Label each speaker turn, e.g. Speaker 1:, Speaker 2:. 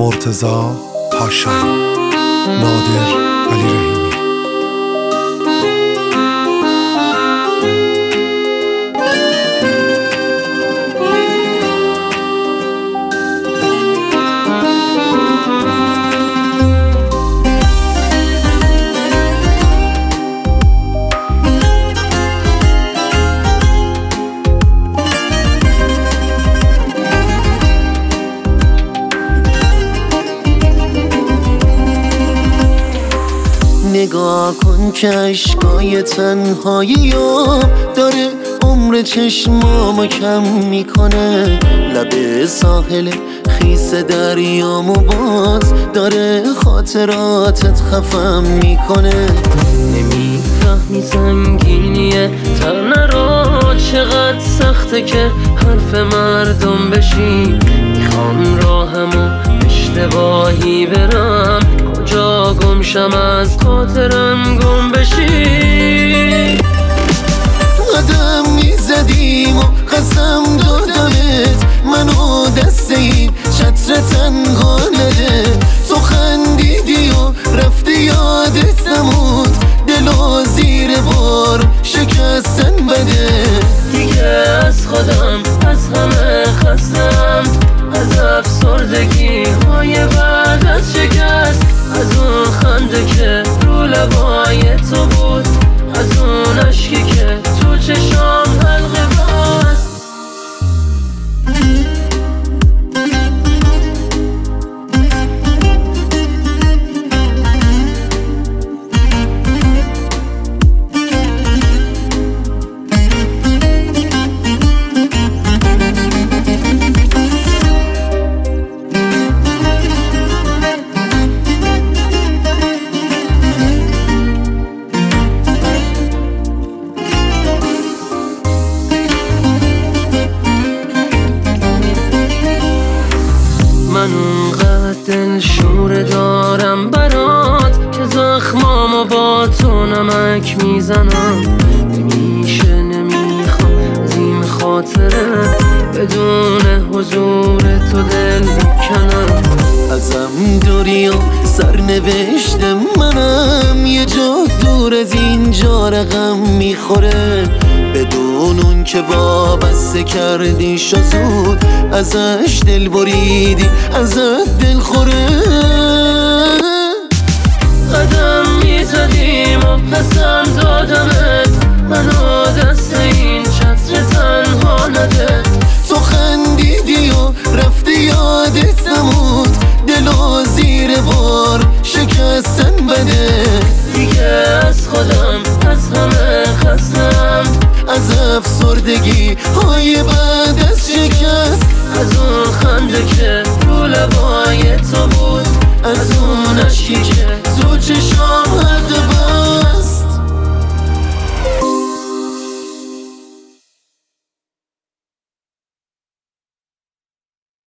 Speaker 1: مرتضی پاشایی، نادر علی رحیمی.
Speaker 2: نگاه کن که عشقای تنهایی داره عمر چشمامو کم میکنه. لب ساحل خیس دریامو باز داره خاطراتت خفم میکنه.
Speaker 3: نمیفهمی سنگینیه تنه را چقدر سخته که حرف مردم بشی. میخوام راهمو اشتباهی برم، کجا گمشم از خاطرم گم بشی.
Speaker 2: قدم میزدیم و قسم دادمت منو دست این چتر تنها نده. تو خندیدی و رفتی یادت نمود، دلا زیر بار شکستن بده.
Speaker 3: دیگه از خودم از همه خستم، از افسردگی های بعد از شکست، از اون خنده که رو لبای تو بود، از اون عشقی که تو چشام حلقه بست. من اونقدر دلشوره دارم برات که زخمامو با تو نمک میزنم. نمیشه نمیخوام از این خاطره بدون حضور تو دل بکنم.
Speaker 2: ازم دوری و سرنوشت منم یه جا دور از اینجا رقم میخوره. بدون اون که وابسته کردی شو زود ازش دل بریدی ازت دل خوره.
Speaker 3: قدم میزدیم و قسم دادمت منو دست این چتر تنها نده.
Speaker 2: تو خندیدی و رفتی یادت نمود، دلا زیر بار شکستن بده.
Speaker 3: دیگه از خودم از همه خستم،
Speaker 2: از افسردگی های بعد از شکست،
Speaker 3: از اون خنده که رو لبای تو بود، از اون عشقی که تو چشام